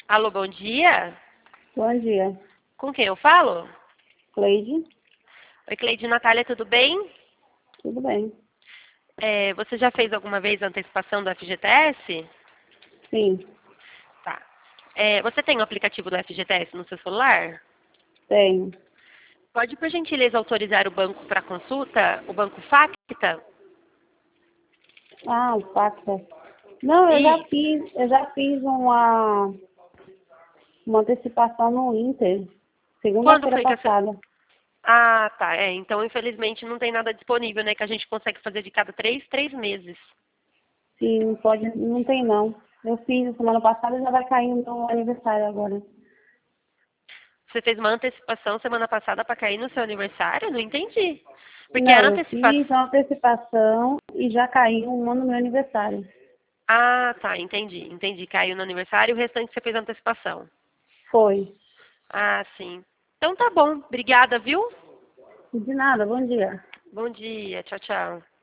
Alô, bom dia. Bom dia, Com quem eu falo? Cleide. Oi, Cleide, Natália, tudo bem? Tudo bem? Você já fez alguma vez a antecipação do FGTS? Sim, Tá. Você tem o aplicativo do FGTS no seu celular? tenho. Pode, por gentileza, autorizar o banco para consulta, o Banco Facta? Ah, o Pacta. Não, Isso. eu já fiz uma antecipação no Inter, Quando segunda-feira foi que você... passada. Ah, tá. Então, infelizmente, não tem nada disponível, né? Que a gente consegue fazer de cada três meses. Se não pode, não tem não. Eu fiz a semana passada e já vai cair no meu aniversário agora. Você fez uma antecipação semana passada para cair no seu aniversário? Não entendi. Porque Não, era eu antecipação... fiz uma antecipação e já caiu um ano no meu aniversário. Ah, tá. Entendi. Entendi. Caiu no aniversário e o restante você fez antecipação. Foi. Ah, sim. Então tá bom. Obrigada, viu? De nada, bom dia. Bom dia. Tchau, tchau.